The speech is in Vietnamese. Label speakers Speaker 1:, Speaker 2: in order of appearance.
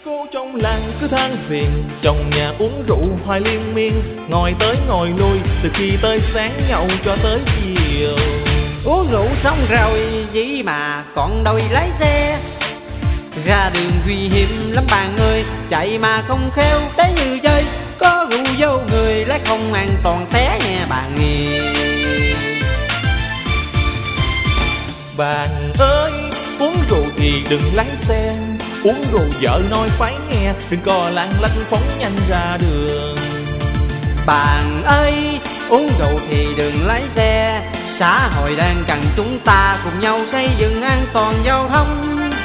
Speaker 1: cô trong làng cứ than phiền, chồng nhà uống rượu hoài liên miên, ngồi tới ngồi lui từ khi tới sáng nhậu cho tới chiều.
Speaker 2: Uống rượu xong rồi vậy mà còn đòi lái xe, ra đường nguy hiểm lắm bạn ơi, chạy mà không khéo té như chơi, có rượu vô người lái không an toàn té nghe bạn nghe.
Speaker 1: Bạn ơi, uống rượu thì đừng lái xe, uống rượu vợ nói phải nghe, đừng có lạng lách phóng nhanh ra đường.
Speaker 2: Bạn ơi, uống rượu thì đừng lái xe, xã hội đang cần chúng ta cùng nhau xây dựng an toàn giao thông.